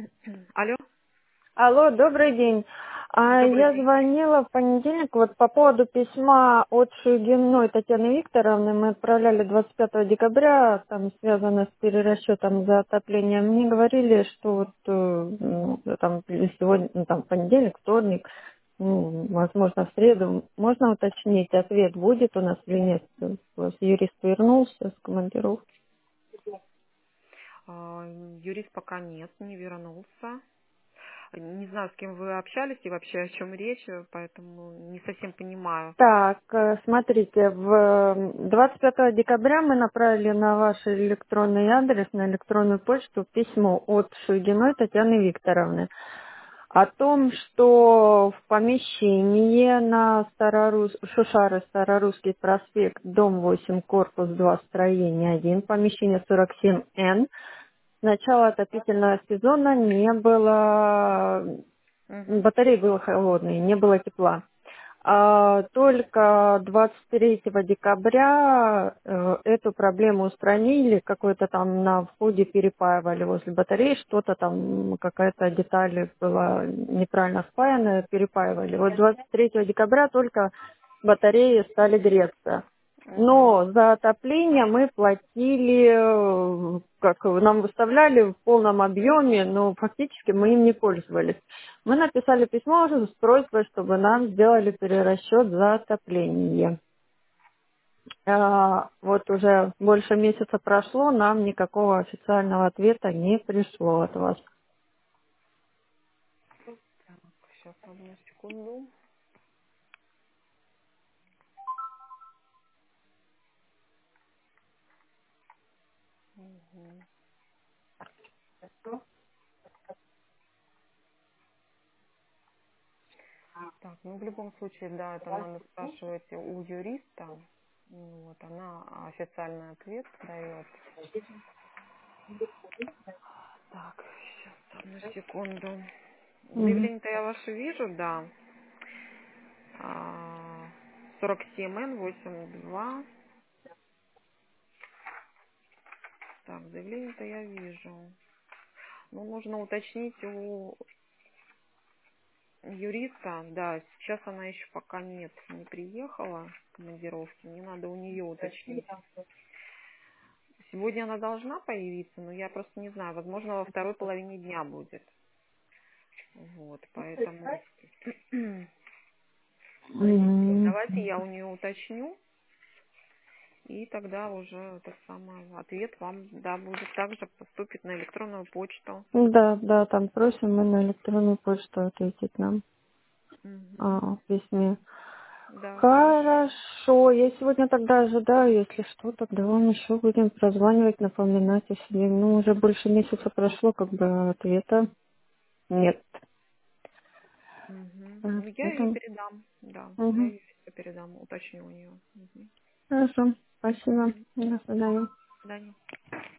Алло, Алло, добрый день. добрый Я день. звонила в понедельник вот по поводу письма от Шуйгиной Татьяны Викторовны. Мы отправляли 25 декабря, там связано с перерасчетом за отопление. Мне говорили, что вот там сегодня, ну, там понедельник, вторник, возможно, в среду. Можно уточнить, ответ будет у нас или нет? У вас юрист вернулся с командировки. А, Юрист пока нет, не вернулся. Не знаю, с кем вы общались и вообще о чем речь, поэтому не совсем понимаю. Так, смотрите, 25 декабря мы направили на ваш электронный адрес, на электронную почту письмо от Шуйгиной Татьяны Викторовны о том, что в помещении на Шушары, Старорусский проспект, дом 8, корпус 2, строение 1, помещение 47Н, с начала отопительного сезона не было, Угу, батареи были холодные, не было тепла. Только 23 декабря эту проблему устранили, какой-то там на входе перепаивали возле батареи, что-то там, какая-то деталь была неправильно спаяна, перепаивали. Вот 23 декабря только батареи стали греться. угу, Но за отопление мы платили, как нам выставляли в полном объеме, но фактически мы им не пользовались. Мы написали письмо уже с просьбой, чтобы нам сделали перерасчет за отопление. Вот уже больше месяца прошло, нам никакого официального ответа не пришло от вас. сейчас, одну секунду. Мгм. Так, ну в любом случае, да, это надо спрашивать у юриста. Вот, она официальный ответ дает. Так, сейчас, одну секунду. Мгм. Заявление-то я ваше вижу, да. 47Н82. Так, заявление-то я вижу. Ну, нужно уточнить у юриста. Да, сейчас она еще пока нет, не приехала с командировки. Мне надо у нее уточнить. Сегодня она должна появиться, но я просто не знаю. Возможно, во второй половине дня будет. Вот, поэтому Мгм. давайте я у нее уточню. И тогда уже этот самый ответ вам, да, будет также поступит на электронную почту. Да, да, там просим мы на электронную почту ответить нам Мгм. в письме. Да, хорошо. Хорошо, я сегодня тогда ожидаю, если что, тогда вам еще будем прозванивать, напоминать о себе. Ну, уже больше месяца прошло, как бы ответа нет. Мгм. Ну, я ее Поэтому, передам, да, я мгм. ее передам, уточню у нее. Мгм. Хорошо, спасибо. Мгм. До свидания. До свидания.